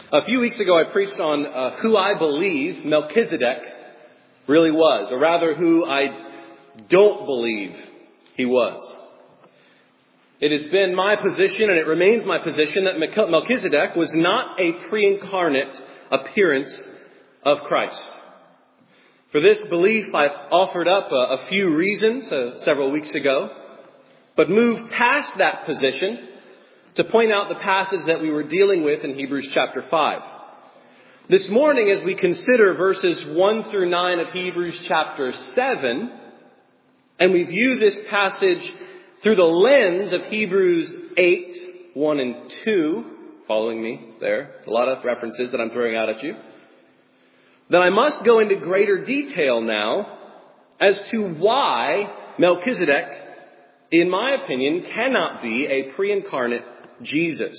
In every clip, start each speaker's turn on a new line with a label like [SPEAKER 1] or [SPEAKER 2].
[SPEAKER 1] A few weeks ago, I preached on who I believe Melchizedek really was, or rather who I don't believe he was. It has been my position, and it remains my position, that Melchizedek was not a pre-incarnate appearance of Christ. For this belief, I offered up a few reasons several weeks ago, but moved past that position to point out the passage that we were dealing with in Hebrews chapter 5. This morning, as we consider verses 1 through 9 of Hebrews chapter 7, and we view this passage through the lens of Hebrews 8, 1 and 2, following me there, a lot of references that I'm throwing out at you, then I must go into greater detail now as to why Melchizedek, in my opinion, cannot be a pre-incarnate Jesus.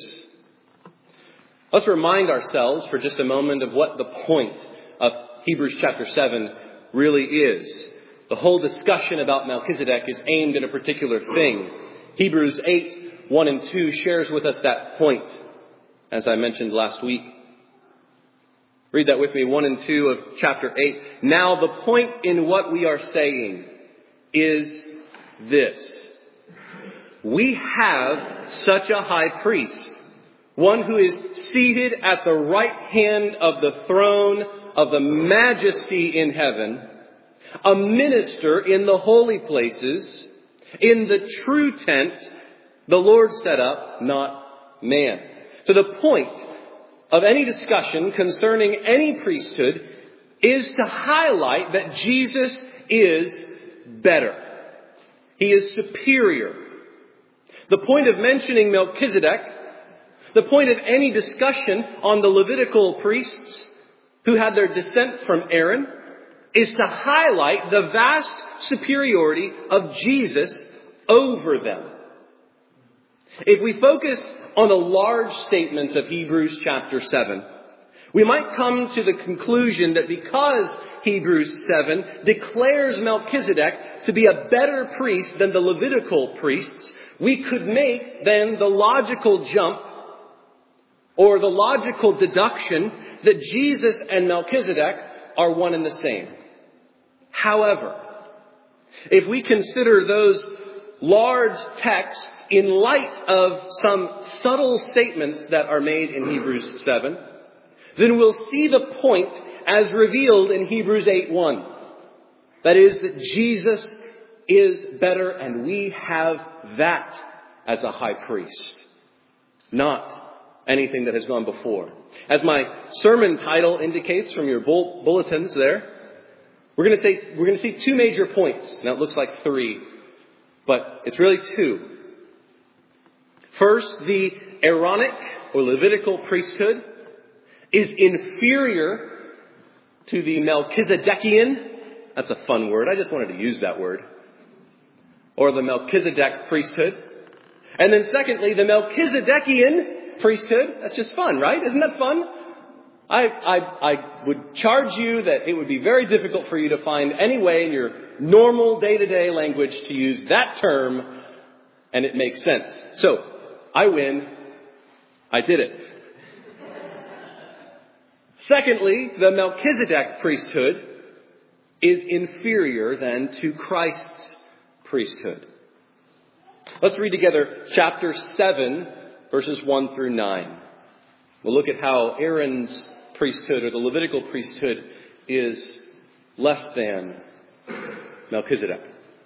[SPEAKER 1] Let's remind ourselves for just a moment of what the point of Hebrews chapter 7 really is. The whole discussion about Melchizedek is aimed at a particular thing. Hebrews 8, 1 and 2 shares with us that point, as I mentioned last week. Read that with me, 1 and 2 of chapter 8. Now the point in what we are saying is this. We have such a high priest, one who is seated at the right hand of the throne of the majesty in heaven, a minister in the holy places, in the true tent the Lord set up, not man. So the point of any discussion concerning any priesthood is to highlight that Jesus is better. He is superior. The point of mentioning Melchizedek, the point of any discussion on the Levitical priests who had their descent from Aaron, is to highlight the vast superiority of Jesus over them. If we focus on the large statements of Hebrews chapter 7, we might come to the conclusion that because Hebrews 7 declares Melchizedek to be a better priest than the Levitical priests, we could make then the logical jump or the logical deduction that Jesus and Melchizedek are one and the same. However, if we consider those large texts in light of some subtle statements that are made in Hebrews 7, then we'll see the point as revealed in Hebrews 8:1. That is, that Jesus is better, and we have that as a high priest, not anything that has gone before. As my sermon title indicates from your bulletins there, we're going to see two major points. Now it looks like three, but it's really two. First, the Aaronic or Levitical priesthood is inferior to the Melchizedekian. That's a fun word. I just wanted to use that word. Or the Melchizedek priesthood. And then secondly, the Melchizedekian priesthood. That's just fun, right? Isn't that fun? I would charge you that it would be very difficult for you to find any way in your normal day-to-day language to use that term and it makes sense. So, I win. I did it. Secondly, the Melchizedek priesthood is inferior then to Christ's priesthood. Let's read together chapter 7, verses 1 through 9. We'll look at how Aaron's priesthood, or the Levitical priesthood, is less than Melchizedek.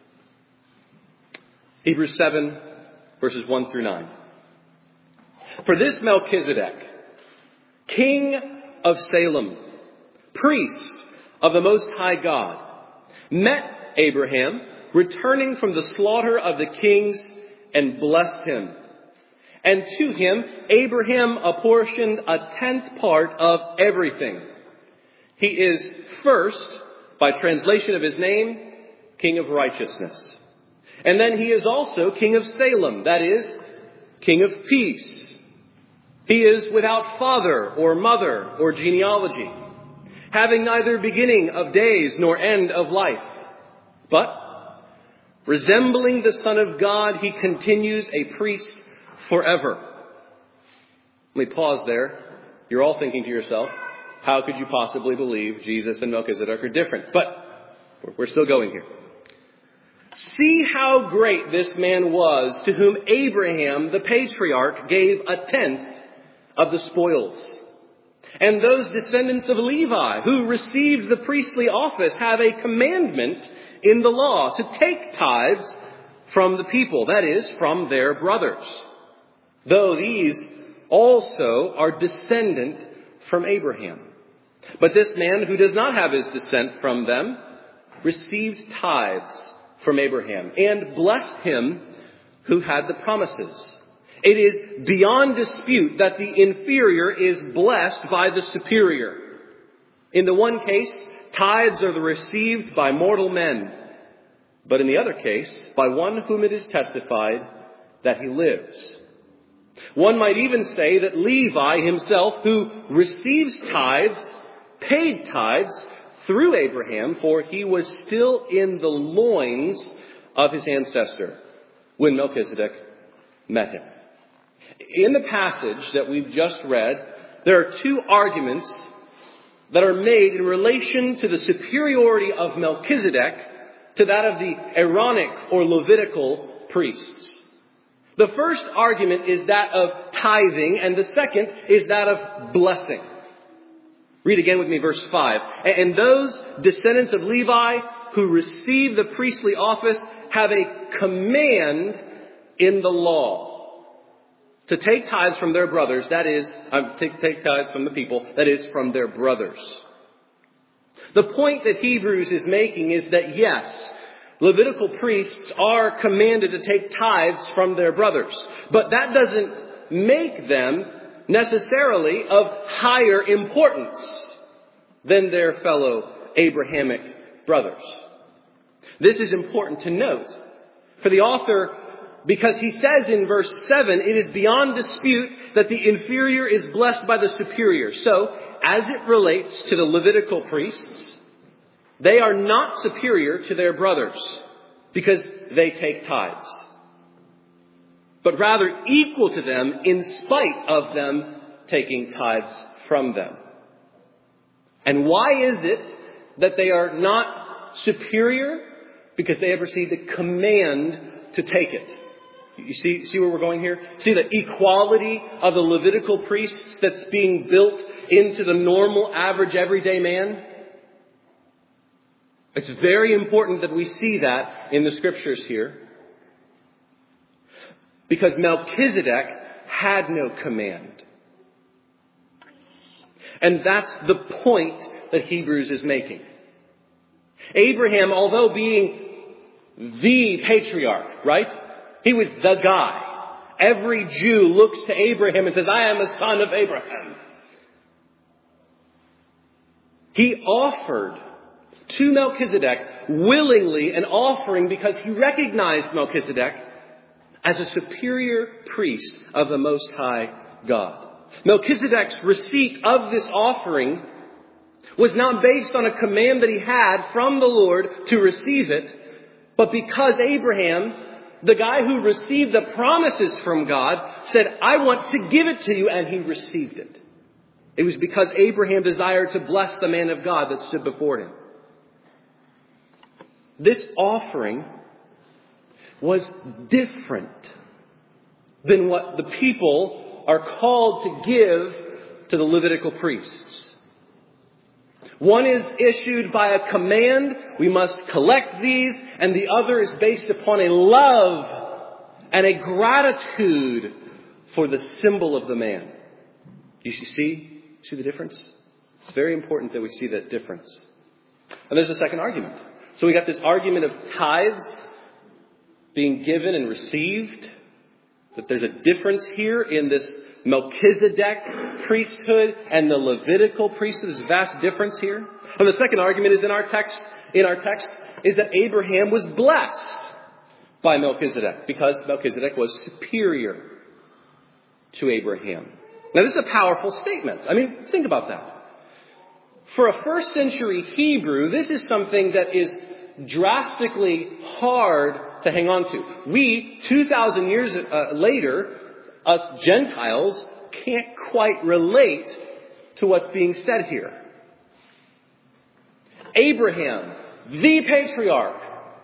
[SPEAKER 1] Hebrews 7, verses 1 through 9. For this Melchizedek, king of Salem, priest of the Most High God, met Abraham, returning from the slaughter of the kings, and blessed him. And to him, Abraham apportioned 1/10 part of everything. He is first, by translation of his name, King of Righteousness. And then he is also King of Salem, that is, King of Peace. He is without father or mother or genealogy, having neither beginning of days nor end of life. But, resembling the Son of God, he continues a priest forever. Let me pause there, you're all thinking to yourself, how could you possibly believe Jesus and Melchizedek are different? But we're still going here. See how great this man was, to whom Abraham, the patriarch, gave a tenth of the spoils. And those descendants of Levi who received the priestly office have a commandment in the law to take tithes from the people, that is, from their brothers, though these also are descendant from Abraham. But this man who does not have his descent from them received tithes from Abraham and blessed him who had the promises. It is beyond dispute that the inferior is blessed by the superior. In the one case, tithes are received by mortal men, but in the other case, by one whom it is testified that he lives. One might even say that Levi himself, who receives tithes, paid tithes through Abraham, for he was still in the loins of his ancestor when Melchizedek met him. In the passage that we've just read, there are two arguments that are made in relation to the superiority of Melchizedek to that of the Aaronic or Levitical priests. The first argument is that of tithing, and the second is that of blessing. Read again with me verse 5. And those descendants of Levi who receive the priestly office have a command in the law to take tithes from their brothers, that is, take tithes from the people, that is, from their brothers. The point that Hebrews is making is that yes, Levitical priests are commanded to take tithes from their brothers, but that doesn't make them necessarily of higher importance than their fellow Abrahamic brothers. This is important to note for the author, because he says in verse 7, it is beyond dispute that the inferior is blessed by the superior. So, as it relates to the Levitical priests, they are not superior to their brothers because they take tithes, but rather equal to them in spite of them taking tithes from them. And why is it that they are not superior? Because they have received a command to take it. You see where we're going here? See the equality of the Levitical priests that's being built into the normal, average, everyday man? It's very important that we see that in the scriptures here. Because Melchizedek had no command. And that's the point that Hebrews is making. Abraham, although being the patriarch, right? He was the guy. Every Jew looks to Abraham and says, I am a son of Abraham. He offered to Melchizedek willingly an offering because he recognized Melchizedek as a superior priest of the Most High God. Melchizedek's receipt of this offering was not based on a command that he had from the Lord to receive it, but because Abraham, the guy who received the promises from God, said, I want to give it to you, and he received it. It was because Abraham desired to bless the man of God that stood before him. This offering was different than what the people are called to give to the Levitical priests. One is issued by a command, we must collect these, and the other is based upon a love and a gratitude for the symbol of the man. You see the difference? It's very important that we see that difference. And there's a second argument. So we got this argument of tithes being given and received, that there's a difference here in this Melchizedek priesthood and the Levitical priesthood. There's a vast difference here. And the second argument is in our text is that Abraham was blessed by Melchizedek because Melchizedek was superior to Abraham. Now this is a powerful statement. I mean, think about that. For a first century Hebrew, this is something that is drastically hard to hang on to. We, 2,000 years later, us Gentiles, can't quite relate to what's being said here. Abraham, the patriarch,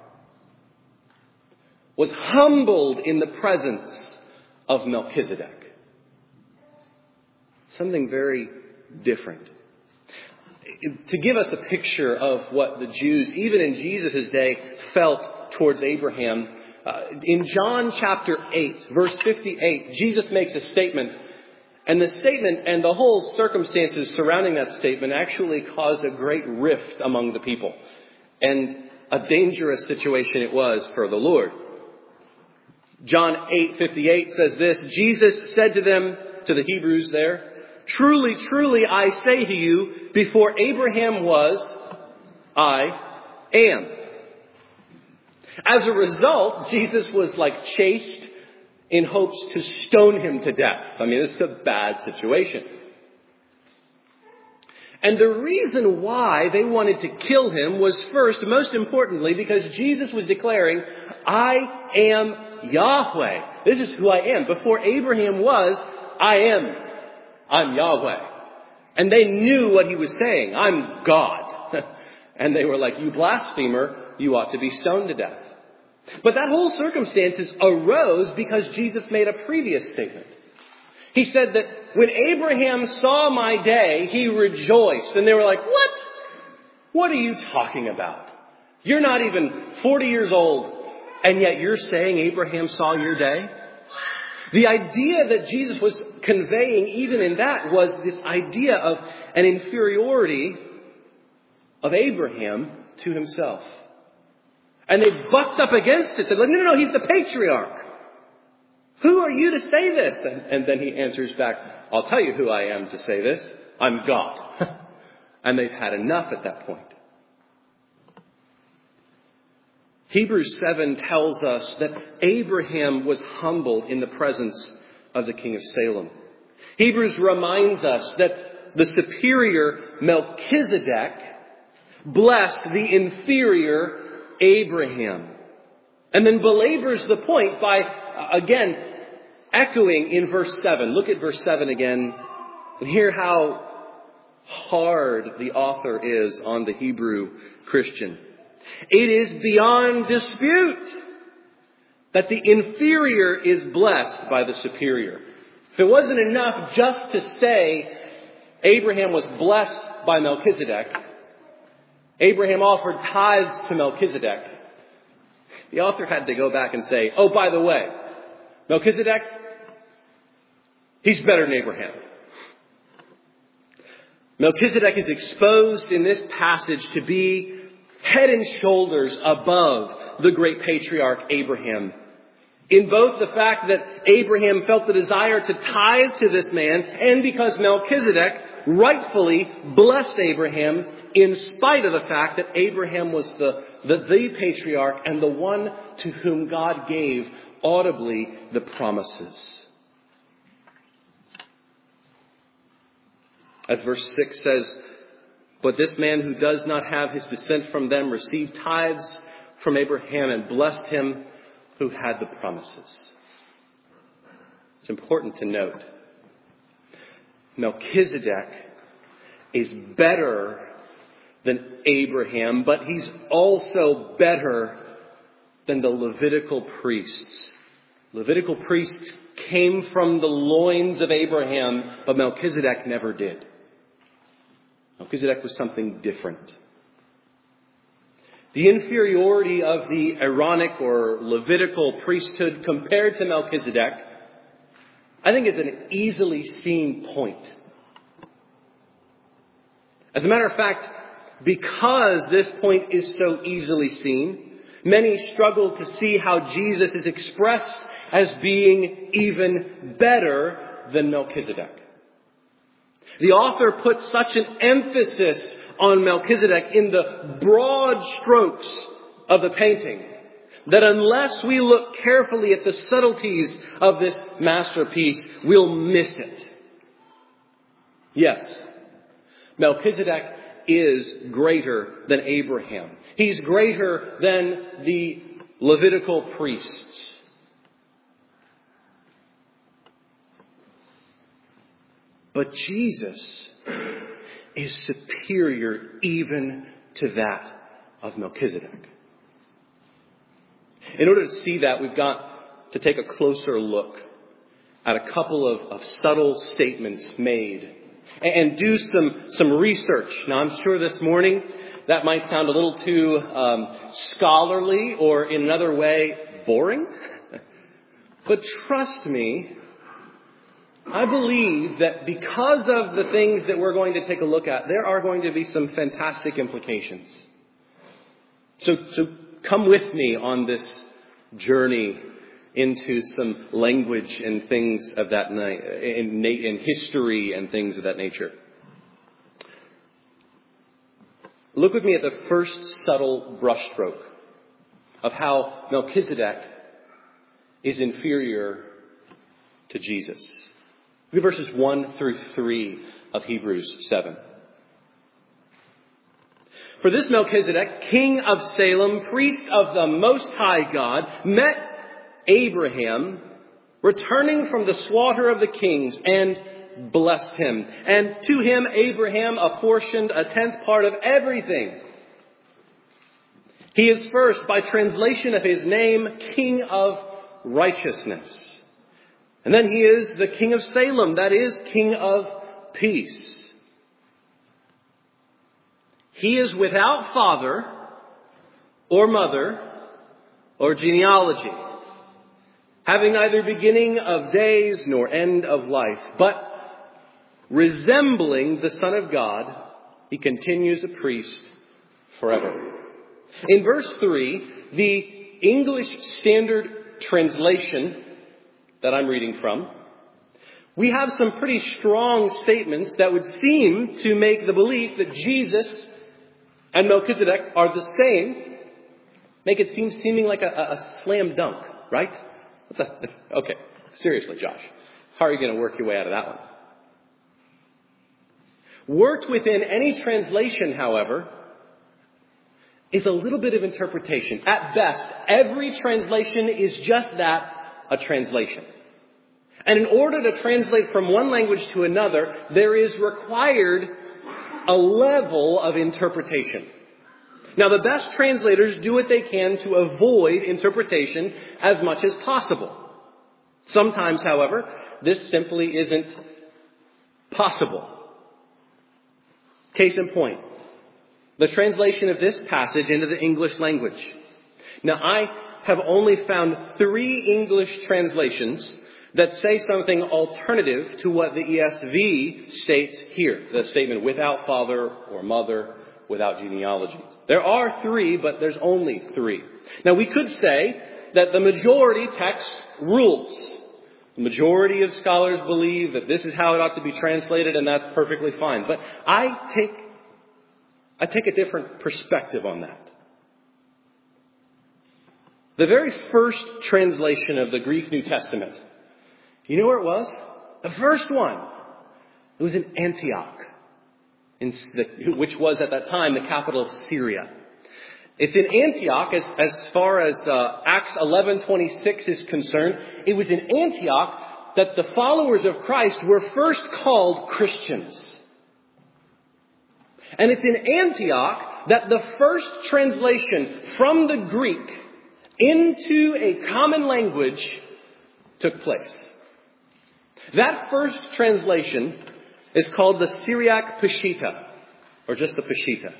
[SPEAKER 1] was humbled in the presence of Melchizedek. Something very different. To give us a picture of what the Jews, even in Jesus' day, felt towards Abraham, in John chapter 8, verse 58, Jesus makes a statement. And the statement and the whole circumstances surrounding that statement actually caused a great rift among the people. And a dangerous situation it was for the Lord. John 8:58 says this, Jesus said to them, to the Hebrews there, "Truly, truly, I say to you, before Abraham was, I am." As a result, Jesus was chased in hopes to stone him to death. I mean, this is a bad situation. And the reason why they wanted to kill him was first, most importantly, because Jesus was declaring, "I am Yahweh." This is who I am. Before Abraham was, I am. I'm Yahweh. And they knew what he was saying. I'm God. And they were like, "You blasphemer, you ought to be stoned to death." But that whole circumstances arose because Jesus made a previous statement. He said that when Abraham saw my day, he rejoiced. And they were like, "What? What are you talking about? You're not even 40 years old, and yet you're saying Abraham saw your day?" The idea that Jesus was conveying even in that was this idea of an inferiority of Abraham to himself. And they bucked up against it. They're like, no, he's the patriarch. Who are you to say this? And then he answers back, "I'll tell you who I am to say this. I'm God." And they've had enough at that point. Hebrews 7 tells us that Abraham was humbled in the presence of the king of Salem. Hebrews reminds us that the superior Melchizedek blessed the inferior Abraham. And then belabors the point by, again, echoing in verse 7. Look at verse 7 again and hear how hard the author is on the Hebrew Christian. "It is beyond dispute that the inferior is blessed by the superior." If it wasn't enough just to say Abraham was blessed by Melchizedek, Abraham offered tithes to Melchizedek, the author had to go back and say, "Oh, by the way, Melchizedek, he's better than Abraham." Melchizedek is exposed in this passage to be head and shoulders above the great patriarch Abraham. In both the fact that Abraham felt the desire to tithe to this man, and because Melchizedek rightfully blessed Abraham in spite of the fact that Abraham was the patriarch and the one to whom God gave audibly the promises. As verse 6 says, "But this man who does not have his descent from them received tithes from Abraham and blessed him who had the promises." It's important to note, Melchizedek is better than Abraham, but he's also better than the Levitical priests. Levitical priests came from the loins of Abraham, but Melchizedek never did. Melchizedek was something different. The inferiority of the Aaronic or Levitical priesthood compared to Melchizedek, I think, is an easily seen point. As a matter of fact, because this point is so easily seen, many struggle to see how Jesus is expressed as being even better than Melchizedek. The author puts such an emphasis on Melchizedek in the broad strokes of the painting that unless we look carefully at the subtleties of this masterpiece, we'll miss it. Yes, Melchizedek is greater than Abraham. He's greater than the Levitical priests. But Jesus is superior even to that of Melchizedek. In order to see that, we've got to take a closer look at a couple of subtle statements made and do some research. Now, I'm sure this morning that might sound a little too scholarly or in another way boring. But trust me, I believe that because of the things that we're going to take a look at, there are going to be some fantastic implications. So come with me on this journey into some language and things of that in history and things of that nature. Look with me at the first subtle brushstroke of how Melchizedek is inferior to Jesus. Look at verses 1 through 3 of Hebrews 7. For this Melchizedek, king of Salem, priest of the Most High God, met Abraham returning from the slaughter of the kings and blessed him. And to him Abraham apportioned a 10th part of everything. He is first, by translation of his name, King of Righteousness. And then he is the King of Salem, that is, King of Peace. He is without father or mother or genealogy, having neither beginning of days nor end of life, but resembling the Son of God, he continues a priest forever. In verse 3, the English Standard Translation that I'm reading from, we have some pretty strong statements that would seem to make the belief that Jesus and Melchizedek are the same, make it seeming like a slam dunk, right? Okay, seriously, Josh, how are you going to work your way out of that one? Worked within any translation, however, is a little bit of interpretation. At best, every translation is just that, a translation. And in order to translate from one language to another, there is required a level of interpretation. Now, the best translators do what they can to avoid interpretation as much as possible. Sometimes, however, this simply isn't possible. Case in point, the translation of this passage into the English language. Now, I have only found 3 English translations that say something alternative to what the ESV states here. The statement without father or mother, without genealogy. There are 3, but there's only 3. Now, we could say that the majority text rules. The majority of scholars believe that this is how it ought to be translated, and that's perfectly fine. But I take a different perspective on that. The very first translation of the Greek New Testament, you know where it was? The first one. It was in Antioch, which was at that time the capital of Syria. It's in Antioch, as far as Acts 11:26 is concerned. It was in Antioch that the followers of Christ were first called Christians. And it's in Antioch that the first translation from the Greek into a common language took place. That first translation is called the Syriac Peshitta, or just the Peshitta.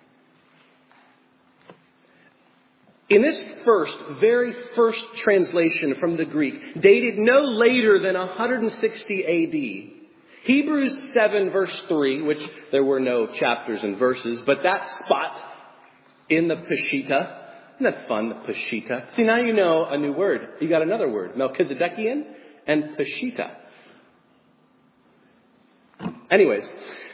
[SPEAKER 1] In this very first translation from the Greek, dated no later than 160 AD, Hebrews 7 verse 3, which there were no chapters and verses, but that spot in the Peshitta, isn't that fun, the Peshitta? See, now you know a new word. You got another word, Melchizedekian and Peshitta. Anyways,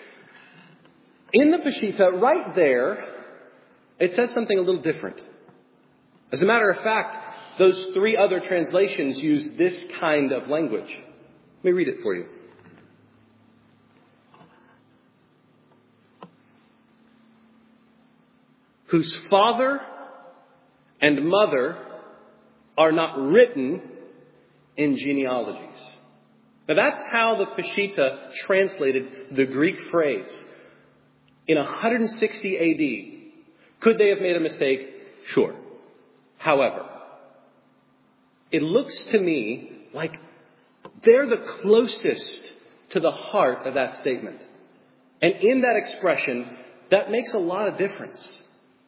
[SPEAKER 1] in the Peshitta, right there, it says something a little different. As a matter of fact, those 3 other translations use this kind of language. Let me read it for you. Whose father and mother are not written in genealogies. Now that's how the Peshitta translated the Greek phrase. In 160 AD, could they have made a mistake? Sure. However, it looks to me like they're the closest to the heart of that statement. And in that expression, that makes a lot of difference.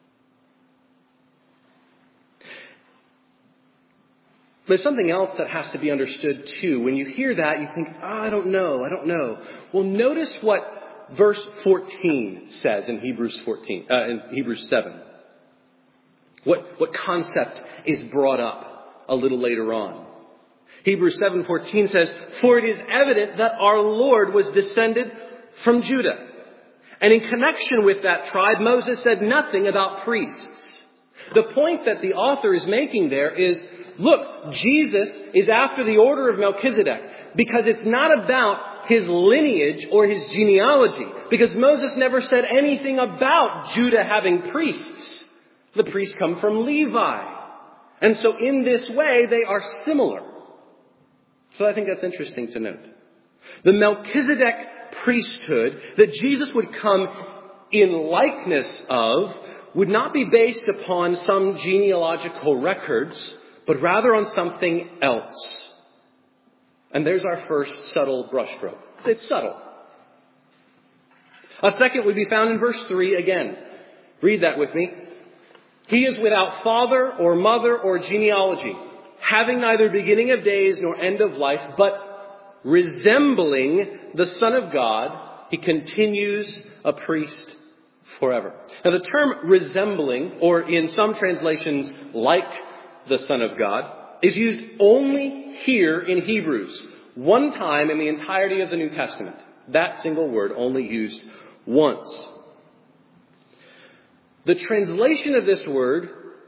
[SPEAKER 1] There's something else that has to be understood too. When you hear that, you think, I don't know. Well, notice what verse 14 says in Hebrews 7. What concept is brought up a little later on. Hebrews 7:14 says, "For it is evident that our Lord was descended from Judah." And in connection with that tribe, Moses said nothing about priests. The point that the author is making there is, look, Jesus is after the order of Melchizedek because it's not about his lineage or his genealogy. Because Moses never said anything about Judah having priests. The priests come from Levi. And so in this way, they are similar. So I think that's interesting to note. The Melchizedek priesthood that Jesus would come in likeness of would not be based upon some genealogical records, but rather on something else. And there's our first subtle brushstroke. It's subtle. A second would be found in verse 3 again. Read that with me. He is without father or mother or genealogy, having neither beginning of days nor end of life, but resembling the Son of God, he continues a priest forever. Now the term resembling, or in some translations like the Son of God, is used only here in Hebrews, one time in the entirety of the New Testament. That single word only used once. The translation of this word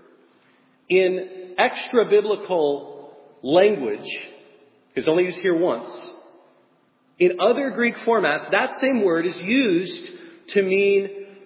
[SPEAKER 1] in extra-biblical language is only used here once. In other Greek formats, that same word is used to mean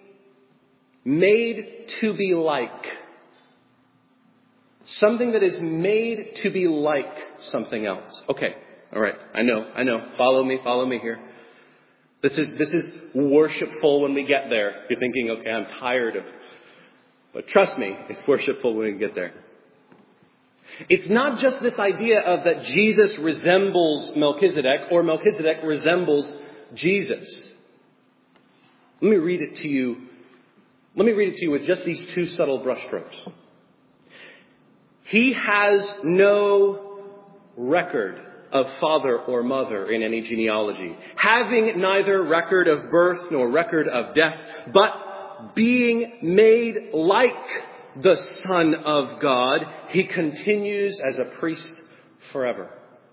[SPEAKER 1] made to be like. Something that is made to be like something else. Okay, all right, I know. Follow me here. This is worshipful when we get there. You're thinking, okay, I'm tired of... But trust me, it's worshipful when we get there. It's not just this idea of that Jesus resembles Melchizedek or Melchizedek resembles Jesus. Let me read it to you with just these two subtle brushstrokes. He has no record of father or mother in any genealogy, having neither record of birth nor record of death, but being made like the Son of God, he continues as a priest forever.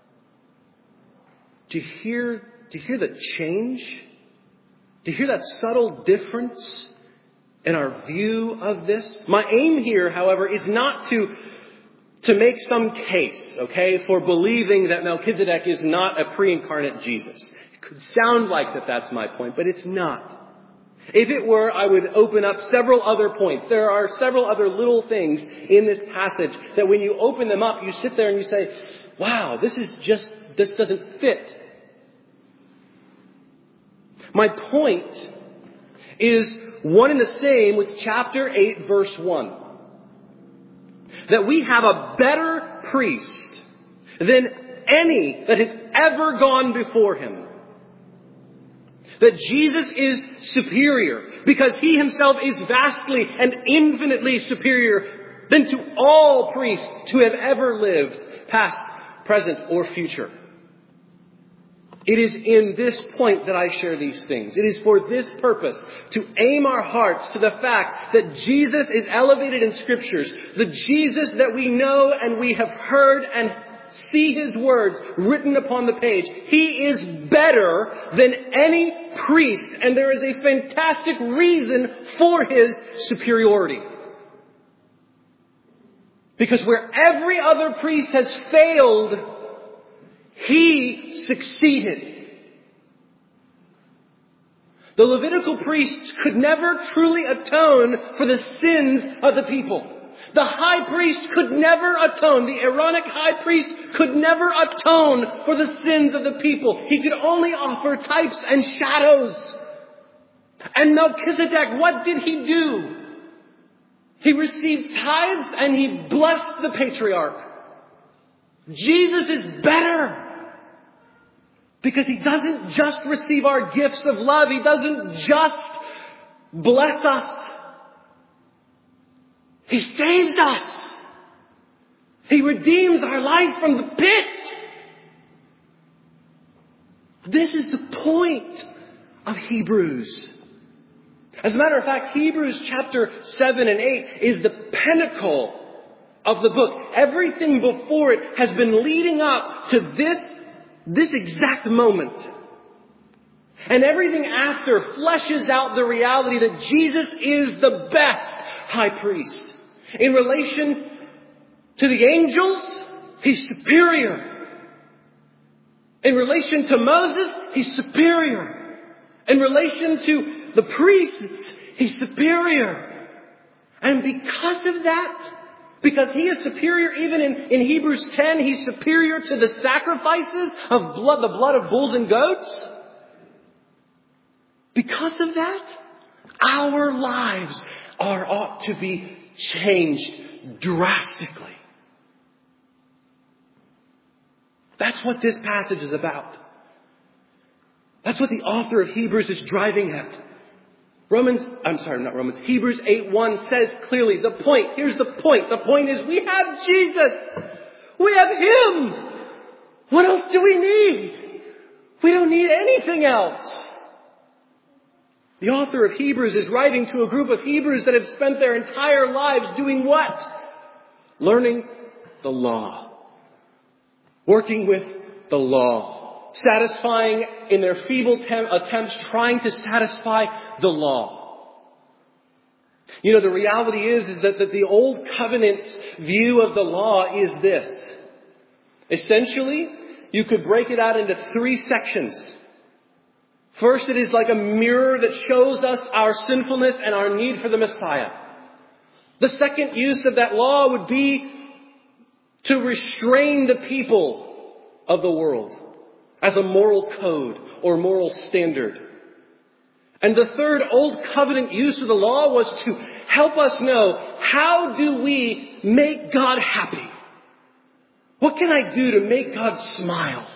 [SPEAKER 1] Do you hear the change? Do you hear that subtle difference in our view of this? My aim here, however, is not to make some case, okay, for believing that Melchizedek is not a pre-incarnate Jesus. It could sound like that's my point, but it's not. If it were, I would open up several other points. There are several other little things in this passage that when you open them up, you sit there and you say, wow, this doesn't fit. My point is one and the same with chapter 8, verse 1. That we have a better priest than any that has ever gone before him. That Jesus is superior because he himself is vastly and infinitely superior than to all priests who have ever lived, past, present, or future. It is in this point that I share these things. It is for this purpose, to aim our hearts to the fact that Jesus is elevated in Scriptures. The Jesus that we know and we have heard and see his words written upon the page. He is better than any priest, and there is a fantastic reason for his superiority. Because where every other priest has failed, he succeeded. The Levitical priests could never truly atone for the sins of the people. The high priest could never atone. The Aaronic high priest could never atone for the sins of the people. He could only offer types and shadows. And Melchizedek, what did he do? He received tithes and he blessed the patriarch. Jesus is better. Because he doesn't just receive our gifts of love. He doesn't just bless us. He saves us. He redeems our life from the pit. This is the point of Hebrews. As a matter of fact, Hebrews chapter 7 and 8 is the pinnacle of the book. Everything before it has been leading up to this exact moment. And everything after fleshes out the reality that Jesus is the best high priest. In relation to the angels, he's superior. In relation to Moses, he's superior. In relation to the priests, he's superior. And because of that, because he is superior, even in Hebrews 10, he's superior to the sacrifices of blood, the blood of bulls and goats. Because of that, our lives ought to be changed drastically. That's what this passage is about. That's what the author of Hebrews is driving at. Hebrews 8:1 says clearly the point. Here's the point. The point is we have Jesus. We have Him. What else do we need? We don't need anything else. The author of Hebrews is writing to a group of Hebrews that have spent their entire lives doing what? Learning the law. Working with the law. Satisfying in their feeble attempts, trying to satisfy the law. You know, the reality is that the Old Covenant's view of the law is this. Essentially, you could break it out into 3 sections. First, it is like a mirror that shows us our sinfulness and our need for the Messiah. The second use of that law would be to restrain the people of the world as a moral code or moral standard. And the third Old Covenant use of the law was to help us know, how do we make God happy? What can I do to make God smile?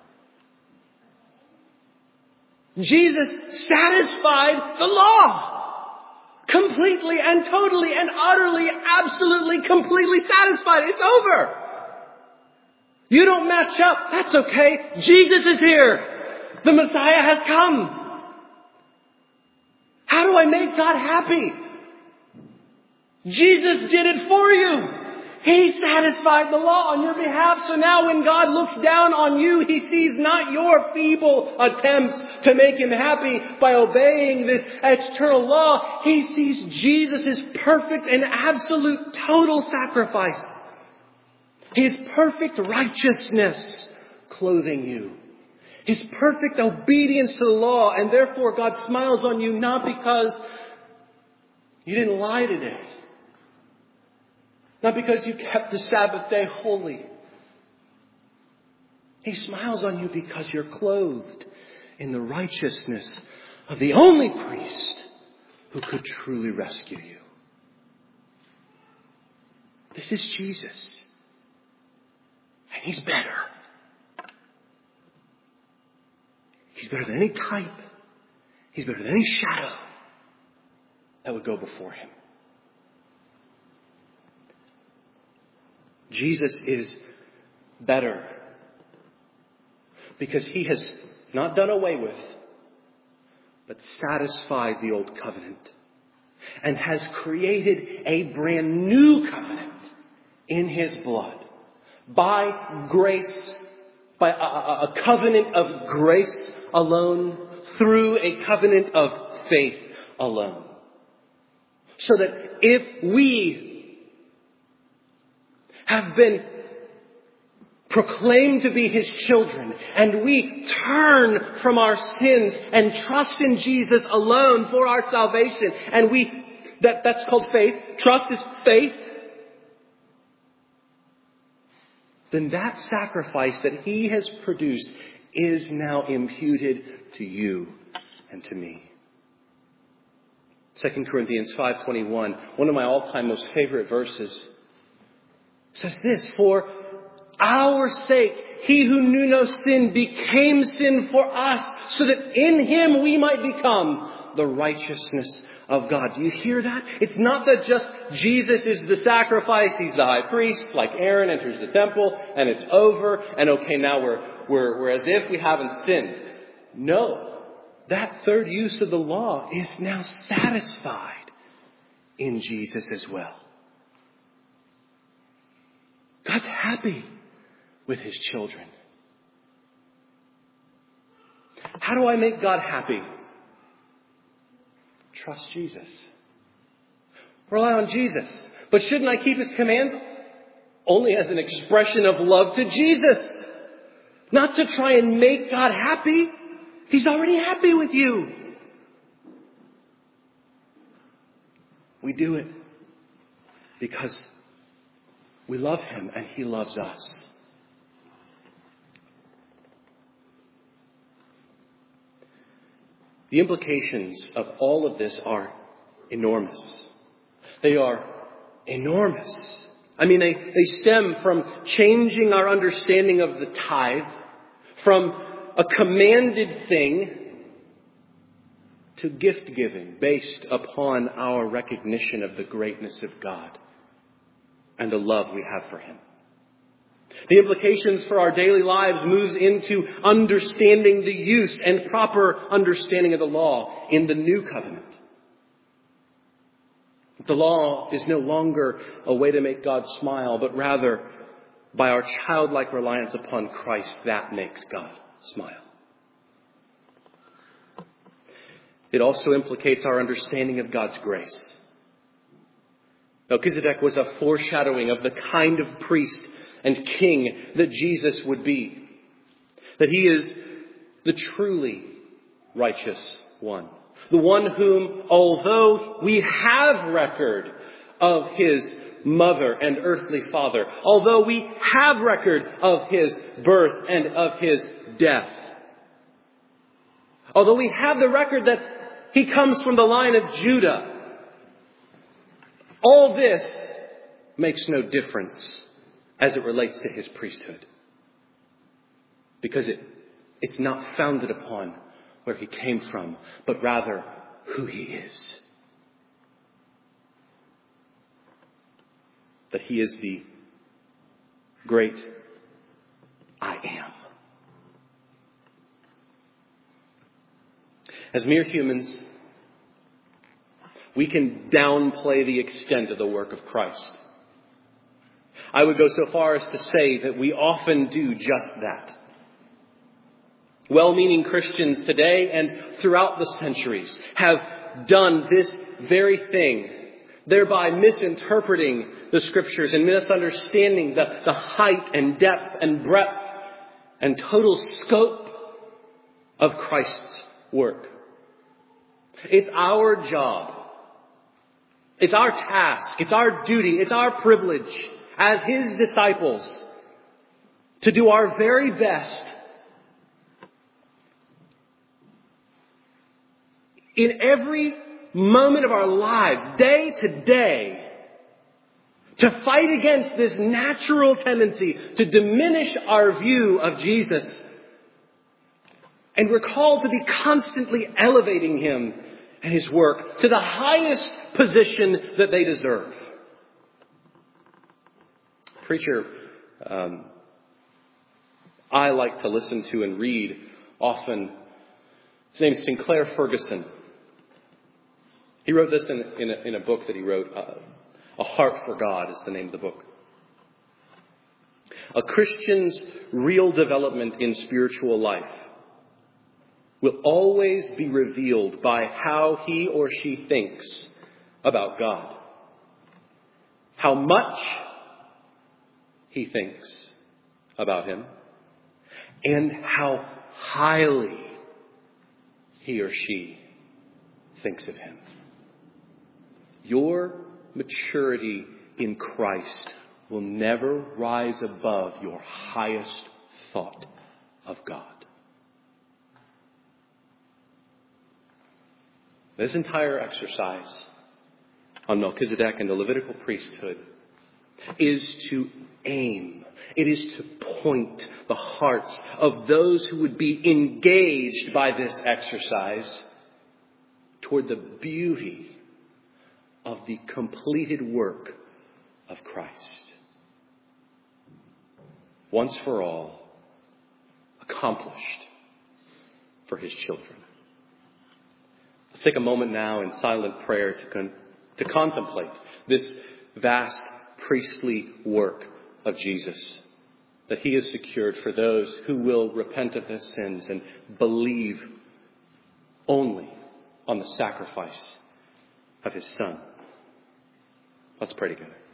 [SPEAKER 1] Jesus satisfied the law. Completely and totally and utterly, absolutely, completely satisfied. It's over. You don't match up. That's okay. Jesus is here. The Messiah has come. How do I make God happy? Jesus did it for you. He satisfied the law on your behalf. So now when God looks down on you, He sees not your feeble attempts to make Him happy by obeying this external law. He sees Jesus' perfect and absolute total sacrifice. His perfect righteousness clothing you. His perfect obedience to the law. And therefore God smiles on you not because you didn't lie today. Not because you kept the Sabbath day holy. He smiles on you because you're clothed in the righteousness of the only priest who could truly rescue you. This is Jesus. And He's better. He's better than any type. He's better than any shadow that would go before Him. Jesus is better because He has not done away with, but satisfied the old covenant and has created a brand new covenant in His blood by grace, by a covenant of grace alone, through a covenant of faith alone. So that if we have been proclaimed to be His children, and we turn from our sins and trust in Jesus alone for our salvation, and that's called faith. Trust is faith. then that sacrifice that he has produced is now imputed to you and to me. 2 Corinthians 5:21, one of my all-time most favorite verses, says this, "For our sake, he who knew no sin became sin for us, so that in him we might become the righteousness of God." Do you hear that? It's not that just Jesus is the sacrifice, he's the high priest, like Aaron enters the temple, and it's over, and okay, now we're as if we haven't sinned. No. That third use of the law is now satisfied in Jesus as well. God's happy with his children. How do I make God happy? Trust Jesus. Rely on Jesus. But shouldn't I keep his commands? Only as an expression of love to Jesus. Not to try and make God happy. He's already happy with you. We do it because we love him and he loves us. The implications of all of this are enormous. They are enormous. I mean, they stem from changing our understanding of the tithe, from a commanded thing, to gift giving based upon our recognition of the greatness of God and the love we have for him. The implications for our daily lives moves into understanding the use and proper understanding of the law in the new covenant. The law is no longer a way to make God smile, but rather by our childlike reliance upon Christ, that makes God smile. It also implicates our understanding of God's grace. Melchizedek was a foreshadowing of the kind of priest and king that Jesus would be. That he is the truly righteous one. The one whom, although we have record of his mother and earthly father, although we have record of his birth and of his death, although we have the record that he comes from the line of Judah, all this makes no difference as it relates to his priesthood. Because it's not founded upon where he came from, but rather who he is. That he is the great I am. As mere humans, we can downplay the extent of the work of Christ. I would go so far as to say that we often do just that. Well-meaning Christians today and throughout the centuries have done this very thing, thereby misinterpreting the scriptures and misunderstanding the height and depth and breadth and total scope of Christ's work. It's our job. It's our task. It's our duty. It's our privilege as his disciples to do our very best in every moment of our lives, day to day, to fight against this natural tendency to diminish our view of Jesus. And we're called to be constantly elevating him and his work to the highest position that they deserve. Preacher I like to listen to and read often, his name is Sinclair Ferguson. He wrote this in a book that he wrote, A Heart for God is the name of the book. A Christian's real development in spiritual life will always be revealed by how he or she thinks about God. How much he thinks about him, and how highly he or she thinks of him. Your maturity in Christ will never rise above your highest thought of God. This entire exercise on Melchizedek and the Levitical priesthood is to aim. It is to point the hearts of those who would be engaged by this exercise toward the beauty of the completed work of Christ. Once for all, accomplished for his children. Let's take a moment now in silent prayer to contemplate this vast priestly work of Jesus that he has secured for those who will repent of their sins and believe only on the sacrifice of his Son. Let's pray together.